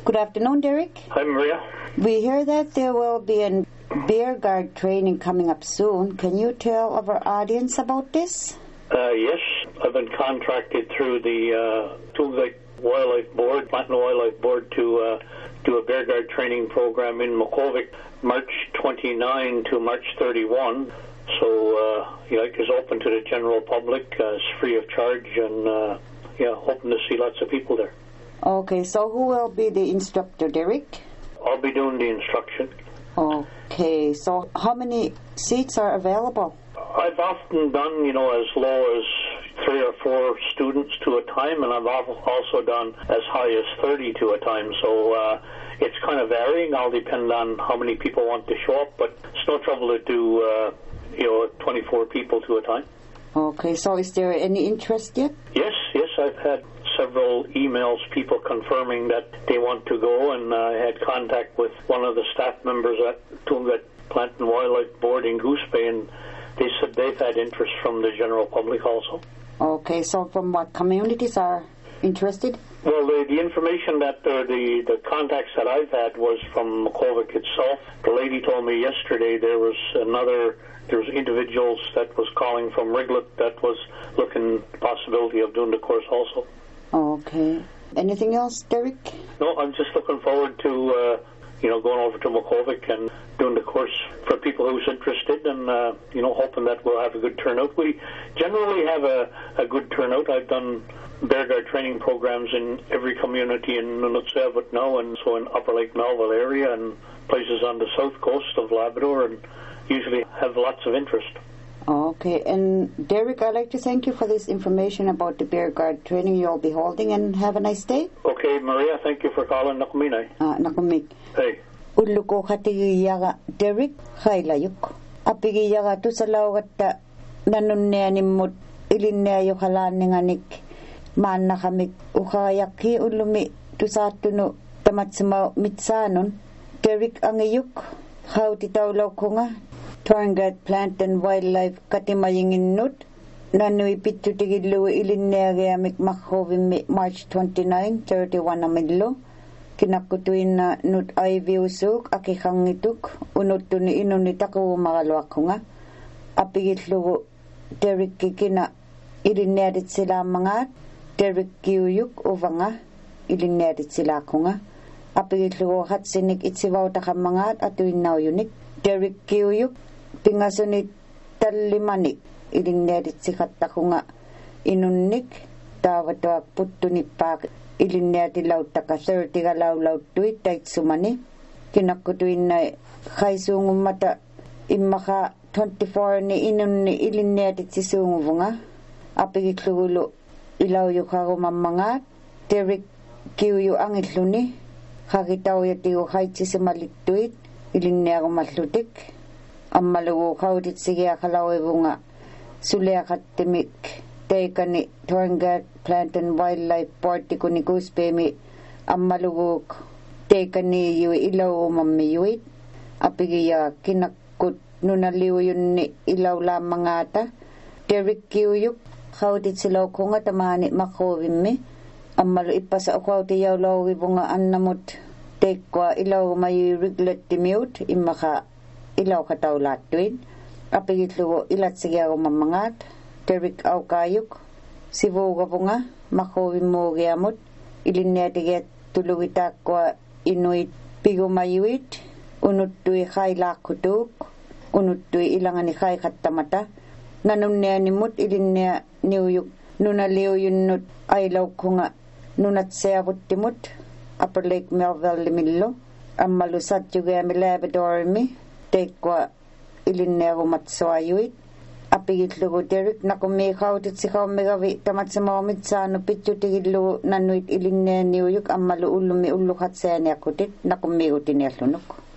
Good afternoon, Derek. Hi, Maria. We hear that there will be a bear guard training coming up soon. Can you tell our audience about this? Yes, I've been contracted through the Tlugait Wildlife Board, Plantain Wildlife Board, to do a bear guard training program in Makkovik, March 29 to March 31. So, it's open to the general public. It's free of charge, and hoping to see lots of people there. Okay, so who will be the instructor, Derek? I'll be doing the instruction. Okay, so how many seats are available? I've often done, as low as 3 or 4 students to a time, and I've also done as high as 30 to a time. So it's kind of varying. I'll depend on how many people want to show up, but it's no trouble to do, 24 people to a time. Okay, so is there any interest yet? Yes, I've had several emails, people confirming that they want to go, and I had contact with one of the staff members at Tlugait Plantain Wildlife Board in Goose Bay, and they said they've had interest from the general public also. Okay, so from what communities are interested? Well, the information that the contacts that I've had was from Makkovik itself. The lady told me yesterday there was individuals that was calling from Riglet that was looking at the possibility of doing the course also. Okay. Anything else, Derek? No, I'm just looking forward to going over to Makkovik and doing the course for people who's interested, and hoping that we'll have a good turnout. We generally have a good turnout. I've done bear guard training programs in every community in Nunatsiavut now, and so in Upper Lake Melville area and places on the south coast of Labrador, and usually have lots of interest. Okay, and Derek, I'd like to thank you for this information about the bear guard training you'll be holding, and have a nice day. Okay, Maria, thank you for calling. Nakuminay. Nakumik. Hey. Uluko katigiyaga Derek Khailayuk. Apigiyaga tu salawata nanunneanimmut ilinneayo halaninganik maannakamik ukayaki ulumi tusatunu tamatsima mitsanun. Derek angayuk hautitawlaw Tlugait Plantain Wildlife Katimayinginnut nanui pittutigillu ilinneagiamik Makkovik March 29, 31 amillo kinakutuin nut ayviusuk akihangituk unuttuni inunitaku magalwakunga apigitlugu Derek kikina ilinneadit sila mangat Derek kiuyuk uvanga ilinneadit sila kunga apigitlugu hatsinik itsivautakamangat atuinnauyunik Derek kiuyuk pingasunit tallimanik ilinneadit sikhattakunga inunnik tawatuak puttunippaak ilinneatilautaka 30 galawlautuit taitsumani kinakutuinna khaisungumata immaha 24 ni inunni ilinneatit sisunguvunga apigitlugulu ilawyukagumammangat Derek kiuyu angilluni khagitawyatigu khaitsisimalituit ilinneagumallutik ammalugu khautit sigiakhalawivunga suleakhattimik teikani Tlugait Plantain Wildlife Board tikuni Goose Bay ammaluguk teikani yu ilawumammiyuit apigiya kinakut nunaliuyunni ilawlamangata Derek kiuyuk khautit silawkunga tamani Makkovimmi ammalu ipasa ukwauti yawlawivunga annamut teikwa ilawmayu Riglet immakha ilawkatawlattuin apigitlugu ilatsigiagumammangat Derek aukayuk sivugavunga Makkovimmugiamut ilinneatigiat tulugitakwa inuit pigumayuit unuttui khailakkutuk unuttui ilangani khaikhattamata nanunneanimut ilinnea niuyuk nunaliuyunnut ailaukunga nunatseavuttimut Upper Lake Melville limillo ammalu satjugiami Labradorimi teikwa ilinneagumatsuayuit apigitlugu Derek nakumikautit sikaumigavi tamatsamawmitsaanu pittutigillugu nanuit ilinneaniuyuk ammalu ullumi ulluhatseaniakutit nakumigutiniallunuk.